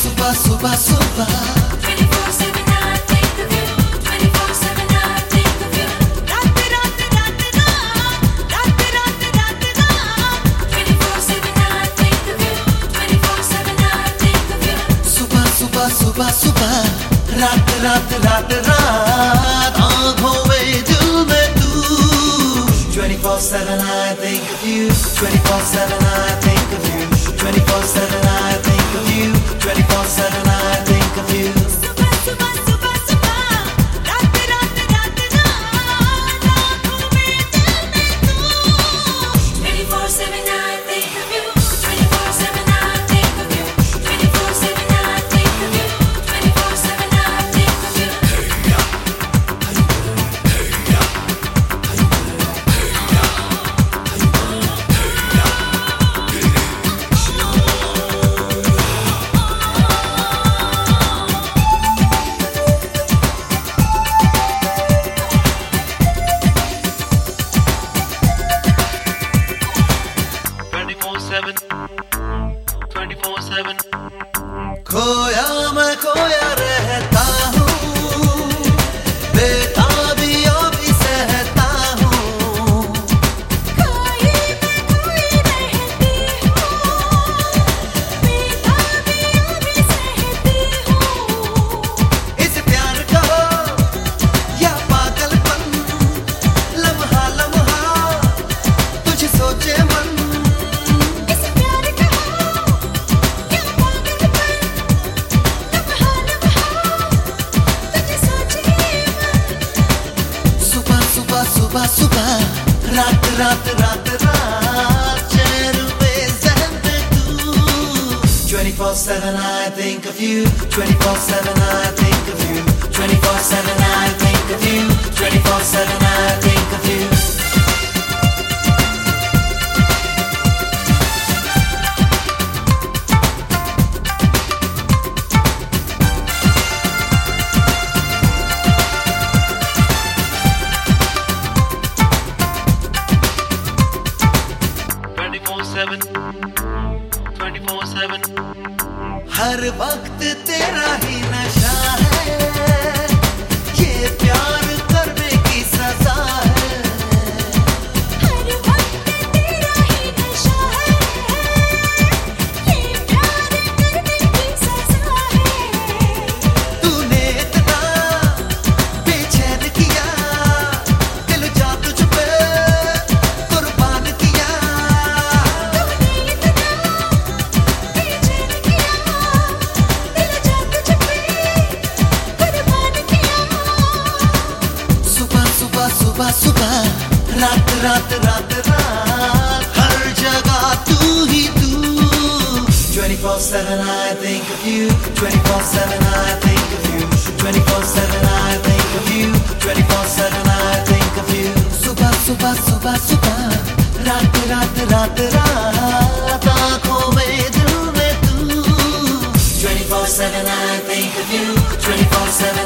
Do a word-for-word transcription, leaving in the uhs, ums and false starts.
सुबह सुबह सुबह twenty-four seven I think of you. twenty-four seven I think of you. रात रात रात रात रात रात रात रात twenty-four seven I think of you. twenty-four seven I think of you. सुबह सुबह सुबह सुबह रात रात रात रात आँखों में दिल में तू twenty-four seven I think of you. twenty-four seven I think of you. twenty-four seven I think of you. twenty-four seven I think of you. सुबह सुबह सुबह सुबह रात रात रात रात आँखों में दिल में तू twenty-four seven I think of you. twenty-four seven I think of you. twenty-four seven I think of you. twenty-four seven I think of you. twenty-four seven twenty-four seven खोया मैं खोया रहता हूँ बेताबियों भी सहता हूँ खोई मैं खोई रहती हूँ बेताबियों भी सहती हूँ इस प्यार का हो या पागलपन लम्हा लम्हा तुझे सोचे मन इस प्यार का हो या पागलपन लम्हा लम्हा तुझे सोचे मन सुबह सुबह सुबह सुबह रात रात रात रात चैन में ज़हन में तू twenty-four seven I think of you. twenty-four seven I think of you. twenty-four seven I think of you. twenty-four seven I think of you. twenty-four seven twenty-four seven हर वक्त तेरा ही नशा है ये प्यार करने की सजा है हर वक्त तेरा ही नशा है ये प्यार करने की सजा है तूने इतना बेचैन किया दिल जा तुझ पे कुर्बान किया तूने इतना बेचैन किया दिल जा तुझ पे कुर्बान किया सुबह सुबह सुबह सुबह रात रात रात रात हर जगह तू ही तू twenty-four seven I think of you. twenty-four seven I think of you. twenty-four seven I think of you. twenty-four seven I think of you. सुबह सुबह सुबह सुबह रात रात रात रात आँखों में दिल में तू twenty-four seven I think of you. twenty-four seven